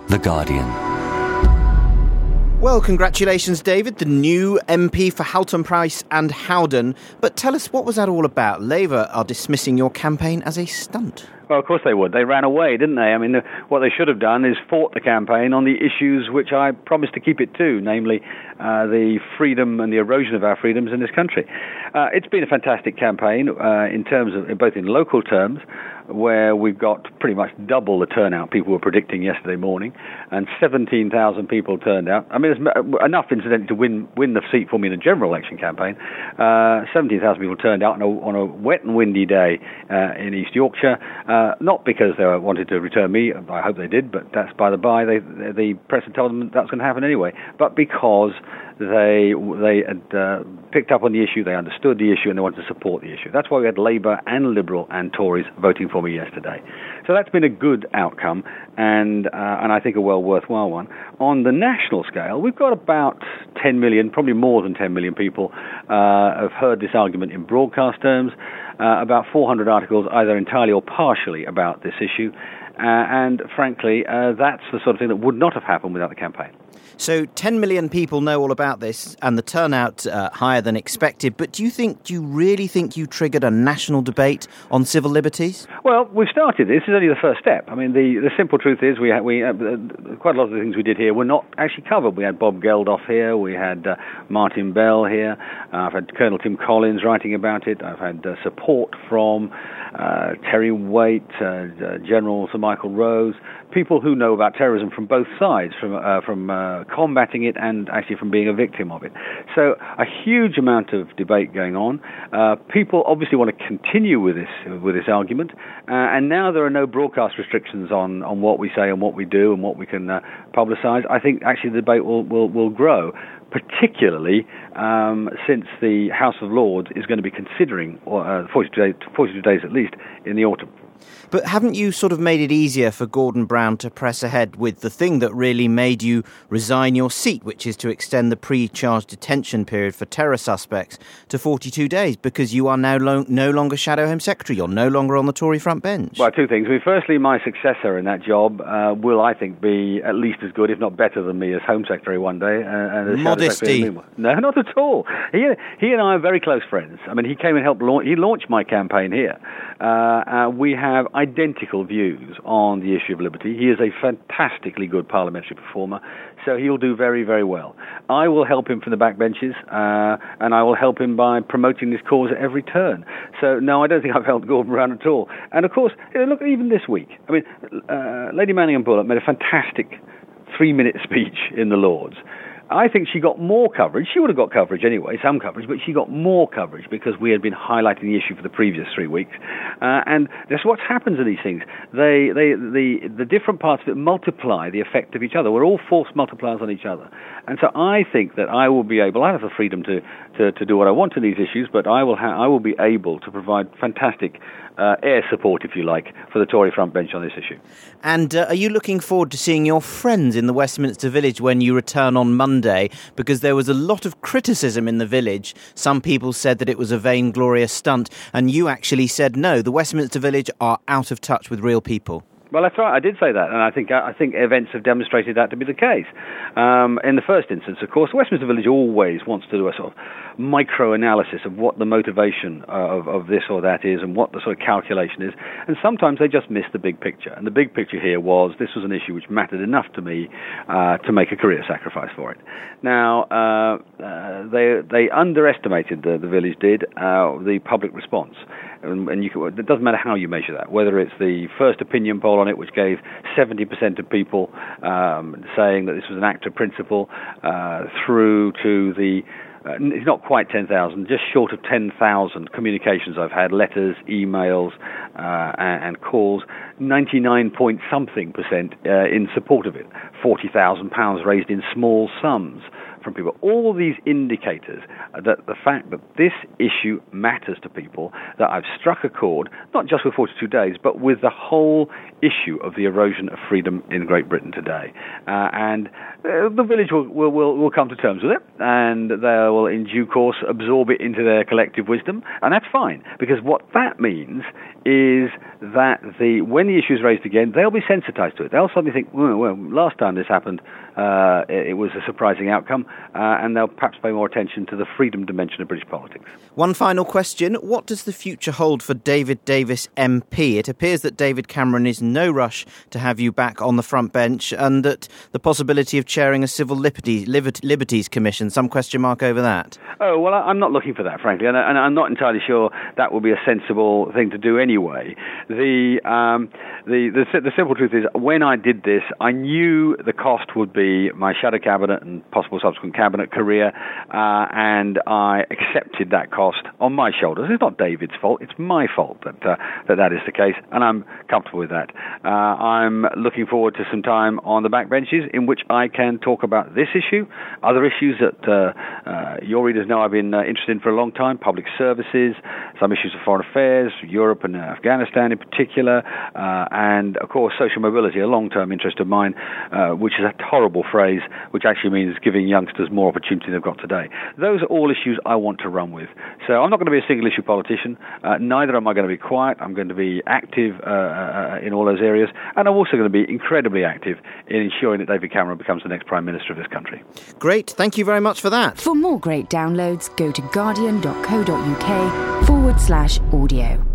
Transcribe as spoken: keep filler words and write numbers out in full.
The Guardian. Well, congratulations, David, the new M P for Halton Price and Howden. But tell us, what was that all about? Labour are dismissing your campaign as a stunt. Well, of course they would. They ran away, didn't they? I mean, the, what they should have done is fought the campaign on the issues which I promised to keep it to, namely uh, the freedom and the erosion of our freedoms in this country. Uh, it's been a fantastic campaign uh, in terms of, both in local terms, where we've got pretty much double the turnout people were predicting yesterday morning, and seventeen thousand people turned out. I mean, it's enough, incidentally, to win win the seat for me in a general election campaign. Uh, seventeen thousand people turned out on a, on a wet and windy day uh, in East Yorkshire, uh, not because they wanted to return me, I hope they did, but that's by the by, they, the press had told them that's going to happen anyway, but because they they had uh, picked up on the issue, they understood the issue, and they wanted to support the issue. That's why we had Labour and Liberal and Tories voting for me yesterday. So that's been a good outcome, and uh, and I think a well worthwhile one. On the national scale, we've got about ten million, probably more than ten million people uh, have heard this argument in broadcast terms, uh, about four hundred articles, either entirely or partially, about this issue, uh, and frankly, uh, that's the sort of thing that would not have happened without the campaign. So ten million people know all about this, and the turnout uh, higher than expected. But do you think, do you really think you triggered a national debate on civil liberties? Well, we've started. This is only the first step. I mean, the, the simple truth is we had, we uh, quite a lot of the things we did here were not actually covered. We had Bob Geldof here. We had uh, Martin Bell here. Uh, I've had Colonel Tim Collins writing about it. I've had uh, support from uh, Terry Waite, uh, uh, General Sir Michael Rose, people who know about terrorism from both sides, from uh, from uh, combating it and actually from being a victim of it. So a huge amount of debate going on. Uh, people obviously want to continue with this with this argument, uh, and now there are no broadcast restrictions on, on what we say and what we do and what we can uh, publicise. I think actually the debate will will, will grow, particularly um, since the House of Lords is going to be considering uh, forty-two days, forty-two days at least in the autumn. But haven't you sort of made it easier for Gordon Brown to press ahead with the thing that really made you resign your seat, which is to extend the pre-charge detention period for terror suspects to forty-two days, because you are now lo- no longer Shadow Home Secretary, you're no longer on the Tory front bench? Well, two things. I mean, firstly, my successor in that job uh, will, I think, be at least as good, if not better than me as Home Secretary one day. Uh, and as Modesty. No, not at all. He, he and I are very close friends. I mean, he came and helped launch, he launched my campaign here. Uh, uh, we have identical views on the issue of liberty. He is a fantastically good parliamentary performer, so he'll do very, very well. I will help him from the backbenches, uh, and I will help him by promoting this cause at every turn. So, no, I don't think I've helped Gordon Brown at all. And, of course, you know, look, even this week, I mean, uh, Lady Manningham Bullock made a fantastic three-minute speech in the Lords. I think she got more coverage. She would have got coverage anyway, some coverage, but she got more coverage because we had been highlighting the issue for the previous three weeks. Uh, and that's what happens to these things. They, they, the, the different parts of it multiply the effect of each other. We're all force multipliers on each other. And so I think that I will be able, I have the freedom to, to, to do what I want to these issues, but I will, ha- I will be able to provide fantastic uh, air support, if you like, for the Tory front bench on this issue. And uh, are you looking forward to seeing your friends in the Westminster Village when you return on Monday? Because there was a lot of criticism in the village. Some people said that it was a vainglorious stunt, and you actually said, no, the Westminster Village are out of touch with real people. Well, that's right. I did say that, and I think I think events have demonstrated that to be the case. Um, in the first instance, of course, Westminster Village always wants to do a sort of micro-analysis of what the motivation of, of this or that is and what the sort of calculation is, and sometimes they just miss the big picture. And the big picture here was this was an issue which mattered enough to me uh, to make a career sacrifice for it. Now, uh, uh, they they underestimated, the, the village did, uh, the public response. And, and you can, it doesn't matter how you measure that, whether it's the first opinion poll on it, which gave seventy percent of people um, saying that this was an act of principle, uh, through to the, uh, it's not quite ten thousand, just short of ten thousand communications I've had, letters, emails, uh, and, and calls, ninety-nine point something percent uh, in support of it, forty thousand pounds raised in small sums from people. All these indicators that the fact that this issue matters to people, that I've struck a chord, not just with forty-two days, but with the whole issue of the erosion of freedom in Great Britain today. Uh, and uh, the village will, will, will, will come to terms with it, and they will in due course absorb it into their collective wisdom, and that's fine, because what that means is that the when the issue is raised again, they'll be sensitized to it. They'll suddenly think, well, well last time this happened, uh, it, it was a surprising outcome, uh, and they'll perhaps pay more attention to the freedom dimension of British politics. One final question. What does the future hold for David Davis M P? It appears that David Cameron is in no rush to have you back on the front bench, and that the possibility of chairing a Civil Liberties, Liberties Commission, some question mark over that. Oh, well, I'm not looking for that, frankly, and, and I'm not entirely sure that would be a sensible thing to do anyway. The, um, the, the, the simple truth is, when I did this, I knew the cost would be my shadow cabinet and possible subsequent cabinet career, uh, and I accepted that cost on my shoulders. It's not David's fault, it's my fault that uh, that, that is the case, and I'm comfortable with that. Uh, I'm looking forward to some time on the backbenches in which I can talk about this issue, other issues that uh, uh, your readers know I've been uh, interested in for a long time, public services, some issues of foreign affairs, Europe and uh, Afghanistan in particular, uh, and, of course, social mobility, a long-term interest of mine, uh, which is a horrible phrase, which actually means giving youngsters more opportunity than they've got today. Those are all issues I want to run with. So I'm not going to be a single-issue politician. Uh, neither am I going to be quiet. I'm going to be active uh, uh, in all those areas, and I'm also going to be incredibly active in ensuring that David Cameron becomes the next Prime Minister of this country. Great. Thank you very much for that. For more great downloads, go to guardian.co.uk forward slash audio.